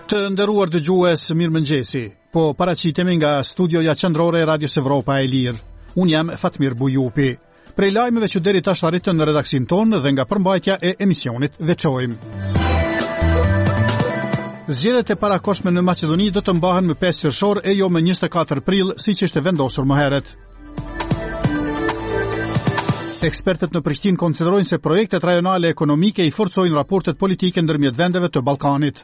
Të nderuar dëgjues, mirëmëngjesi. Po paraqitemi nga studioja qendrore e Radios Evropa e Lirë. Unë jam Fatmir Bujupi. Prej lajmeve që deri tash arritën në redaksin tonë dhe nga përmbajtja e emisionit veçojmë. Zgjedhjet e parakohshme në Maqedoni do të mbahen më 5 qershor e jo më 24 prill, siç ishte vendosur më herët. Ekspertët në Prishtinë konsiderojnë se projektet rajonale ekonomike i forcojnë raportet politike ndërmjet vendeve të Ballkanit.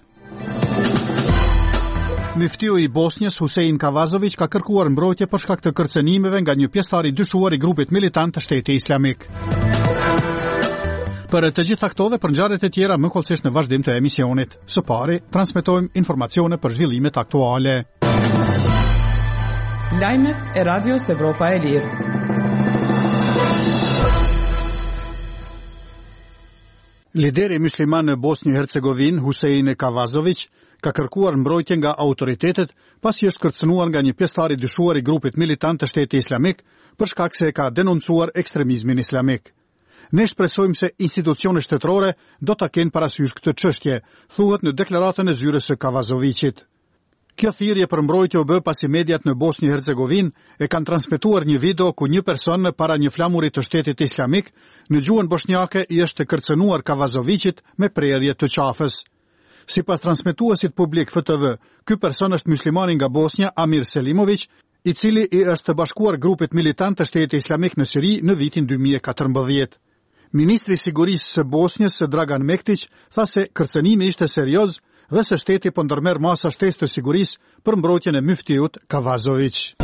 Myftiu i Bosnjës Husein Kavazović ka kërkuar mbrojtje për shkak të kërcënimeve nga një pjesëtar i dyshuar i grupit militant të Shtetit Islamik. Për të gjitha këto dhe për ngjarjet e tjera më kollësisht në vazhdim të emisionit. Së pari, transmetojmë informacione për zhvillimet aktuale. Lajmet e Radios Evropa e Lirë. Lideri musliman në Bosnjë-Hercegovinë, Husein Kavazović, ka kërkuar mbrojtje nga autoritetet pasi është kërcënuar nga një pjesëtar i dyshuar i grupit militant të Shtetit Islamik për shkak se ka denoncuar ekstremizmin islamik. Ne shpresojmë se institucionet shtetërore do ta kenë parasysh këtë çështje, thuhet në deklaratën e zyrës së Kavazovićit. Kjo thirrje për mbrojtje u bë pasi mediat në Bosnjë-Hercegovinë e kanë transmetuar një video ku një person para një flamurit të Shtetit Islamik në gjuhën bosnjake i është kërcënuar Kavazovićit me prerje të qafës. Sipas transmetuesit publik FTV, ky person është muslimani nga Bosnja, Amir Selimović, i cili i është të bashkuar grupit militant të Shtetit Islamik në Siri në vitin 2014. Ministri i Sigurisë së Bosnjës, Dragan Mektić, tha se kërcënimi ishte serioz dhe se shteti po ndërmerr masa shtesë të sigurisë për mbrojtjen e myftiut Kavazović.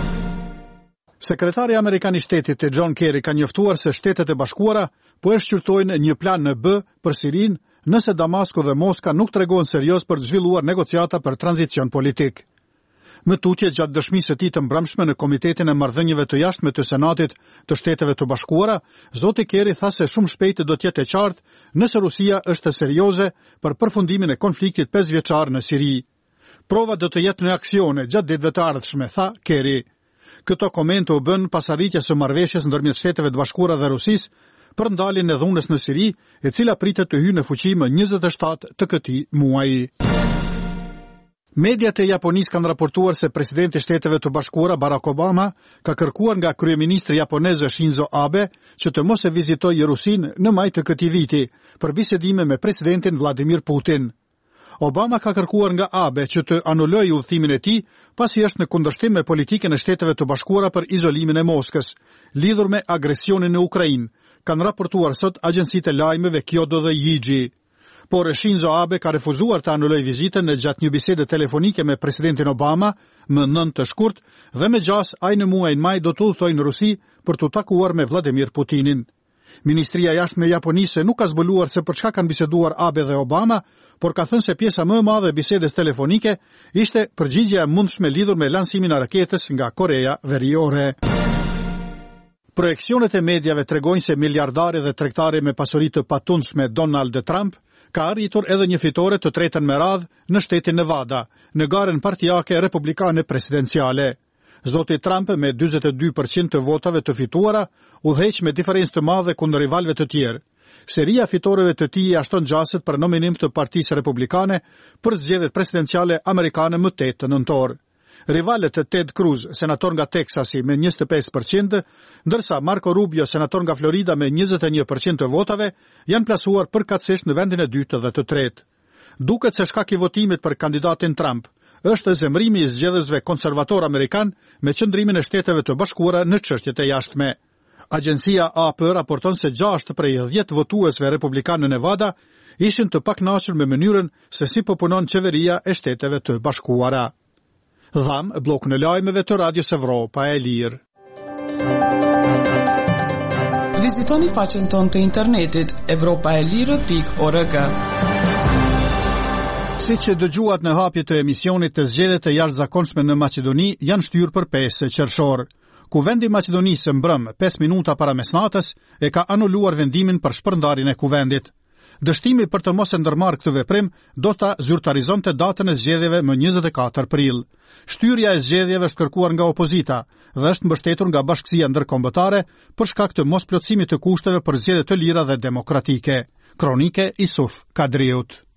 Sekretari Amerikan i Shtetit John Kerry ka njoftuar se Shtetet e Bashkuara po e shqyrtojnë një plan në B për Sirinë nëse Damasku dhe Moska nuk tregojnë serioz për të zhvilluar negociata për tranzicion politik. Më tutje gjatë dëshmisë së tij të mbrëmshme në Komitetin e Marrëdhënieve të Jashtme të Senatit të Shteteve të Bashkuara, zoti Kerry tha se shumë shpejt do të jetë e qartë nëse Rusia është serioze për përfundimin e konfliktit 5 vjeçar në Siri. Prova do të jetë në aksione gjatë ditëve të ardhshme, tha Kerry. Këto komente u bën pas arritjes së marrëveshjes ndërmjet Shteteve të Bashkuara dhe Rusisë për ndaljen e dhunës në Siri, e cila pritet të hyjë në fuqi më 27 të këtij muaji. Mediat e Japonisë kanë raportuar se presidenti i Shteteve të Bashkuara Barack Obama ka kërkuar nga kryeministri japonez Shinzo Abe që të mos e vizitojë Rusinë në maj të këtij viti për bisedime me presidentin Vladimir Putin. Obama ka kërkuar nga Abe që të anulojë udhëtimin e tij pasi është në kundërshtim me politikën e Shteteve të Bashkuara për izolimin e Moskës, lidhur me agresionin në Ukrainë, kanë raportuar sot agjencitë e lajmeve Kyodo dhe Yiji. Por Shinzo Abe ka refuzuar të anulojë vizitën në gjatë një bisede telefonike me presidentin Obama më 9 të shkurt dhe me gjas ai në muajin maj do të udhtojë në Rusi për të takuar me Vladimir Putinin. Ministria e Jashtme e Japonisë nuk ka zbuluar se për çka kanë biseduar Abe dhe Obama, por ka thënë se pjesa më e madhe e bisedës telefonike ishte përgjigjja e mundshme lidhur me lansimin e raketës nga Korea Veriore. Projekcionet e mediave tregojnë se miliardari dhe tregtari me pasuri të patundshme Donald Trump ka arritur edhe një fitore të tretën me radhë në shtetin Nevada, në garën partijake republikane presidenciale. Zoti Trump me 42% të votave të fituara udhëheq me diferencë të madhe kundër rivalëve të tjerë. Seria fitoreve të tij ashton gjaset për nominim të Partisë Republikane për zgjedhjet presidenciale amerikane më 8 nëntor. Rivalet e Ted Cruz, senator nga Teksasi me 25%, ndërsa Marco Rubio, senator nga Florida me 21% të votave, janë plasuar përkatësisht në vendin e dytë dhe të tretë. Duket se shkak i votimit për kandidatin Trump është zemrimi i zgjedhësve konservator amerikan me qëndrimin e Shteteve të Bashkuara në çështjet e jashtme. Agjencia AP raporton se 6 prej 10 votuesve republikan në Nevada ishin të pakënaqur me mënyrën se si po punon qeveria e Shteteve të Bashkuara. Dham, blokun e lajmeve të Radios Evropa e Lirë. Vizitoni faqen tonë të internetit evropaelire.org. Siç e dëgjuat në hapje të emisionit, të zgjedhjet e jashtëzakonshme në Maqedoni janë shtyrë për 5 qershor. Kuvendi i Maqedonisë mbrëm 5 minuta para mesnatës e ka anuluar vendimin për shpërndarjen e kuvendit. Dështimi për të mos e ndërmarrë këtë veprim do ta zyrtarizonte datën e zgjedhjeve më 24 prill. Shtyrja e zgjedhjeve është kërkuar nga opozita dhe është mbështetur nga Bashkësia Ndërkombëtare për shkak të mosplotësimit të kushteve për zgjedhje të lira dhe demokratike. Kronike Isuf Kadriut.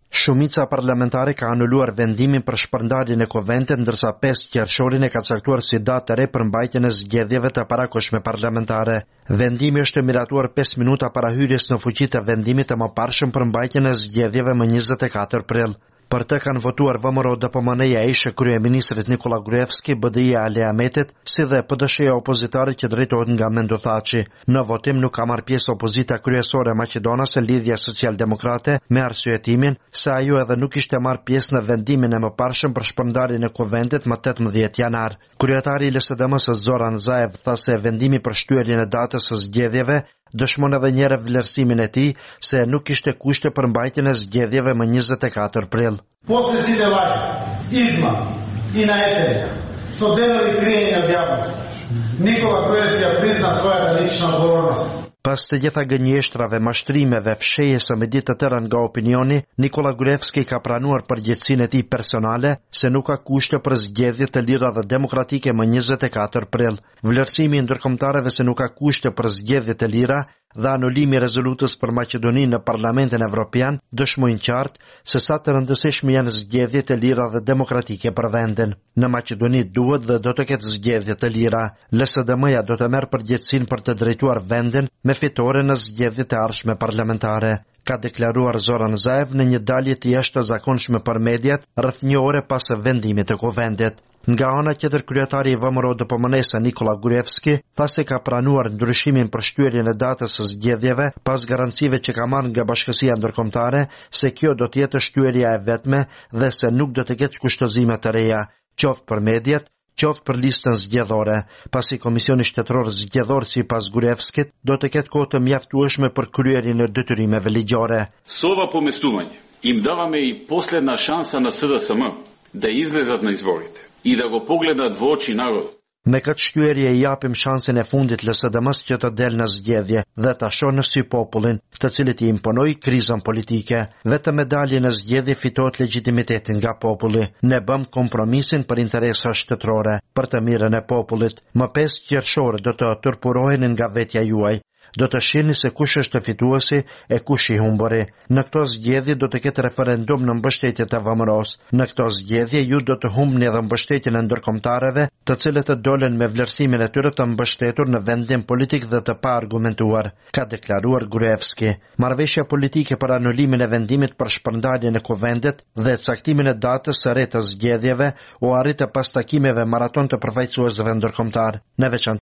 Shumica parlamentare ka anuluar vendimin për shpërndarjen e Koventit, ndërsa 5 qershorin e ka caktuar si datë e re për mbajtjen e zgjedhjeve të parakohshme parlamentare. Vendimi është miratuar 5 minuta para hyrjes në fuqi të vendimit të mëparshëm për mbajtjen e zgjedhjeve më 24 prill. Për të kanë votuar VMRO DPMN-ja ishte kryeministrit Nikola Gruevski, BDI-ja Ali Ahmetit, si dhe PD-ja opozitare që drejtohet nga Mendo Thaçi. Në votim nuk ka marrë pjesë opozita kryesore maqedonase Lidhja Social-Demokrate me arsyetimin se ajo edhe nuk ishte marrë pjesë në vendimin e mëparshëm për shpërndarjen e Koventit më 18 janar. Kryetari i LSDM-s Zoran Zaev tha se vendimi për shtyerjen e datës së zgjedhjeve dëshmon edhe një herë vlerësimin e tij se nuk kishte kushte për mbajtjen e zgjedhjeve më 24 prill. После зидевanja, izma i na eterija, su denovi krijenja djavnosti. Nikola Gruevski prizna svoja lična odgovornost. Pas të gjitha gënjeshtrave, mashtrimeve, fshehjes së midis të tëra nga opinioni, Nikola Gruevski ka pranuar përgjegjësinë e tij personale se nuk ka kushte për zgjedhje të lira dhe demokratike më 24 prill. Vlerësimi i ndërkombëtarëve se nuk ka kushte për zgjedhje të lira dhe anulimi i rezolutës për Maqedoninë në Parlamentin Evropian dëshmojnë qartë se sa të rëndësishme janë zgjedhjet e lira dhe demokratike për vendin. Në Maqedoni duhet dhe do të ketë zgjedhje të lira. LSDM-ja do të merr përgjegjësinë për të drejtuar vendin me fitore në zgjedhjet e ardhshme parlamentare, ka deklaruar Zoran Zaev në një dalje të jashtëzakonshme për mediat rreth një ore pas vendimit të Koventit. Nga ana tjetër, kryetari i VMRO DPMN-s Nikola Gruevski tha se ka pranuar ndryshimin për shtyerjen e datës së zgjedhjeve pas garancive që ka marrë nga Bashkësia Ndërkombëtare se kjo do të jetë shtyrja e vetme dhe se nuk do të ketë kushtozime të reja, qoftë për mediat, qoftë për listën zgjedhore, pasi Komisioni Shtetëror Zgjedhor sipas Gruevskit do të ketë kohë të mjaftueshme për kryerjen e detyrimeve ligjore. Со ова поместување им даваме и последна шанса на СДСМ да излезат на изборите и да го погледат во очи народ. Me këtë shtyerje i japim shansin e fundit LSDM-s që të del në zgjedhje dhe ta shohë në sy popullin, të cilit i imponoi krizën politike. Vetëm me dalje në zgjedhje fitohet legitimiteti nga populli. Ne bëm kompromisin për interesa shtetërore, për të mirën e popullit. Më 5 qershor do të turpurohen nga vetja juaj. Do të shihni se kush është fituesi e kush i humburi. Në këto zgjedhje do të ketë referendum në mbështetje të VMRO-s. Në këto zgjedhje ju do të humbni edhe mbështetjen e ndërkombëtarëve, të cilët të dolen me vlerësimin e tyre të mbështetur në vendim politik dhe të paargumentuar, ka deklaruar Gruevski. Marrëveshja politike për anulimin e vendimit për shpërndarjen e Koventit dhe caktimin e datës së re të zgjedhjeve u arrit pas takimeve maraton të përfaqësuesve ndërkombëtar. Në veçantë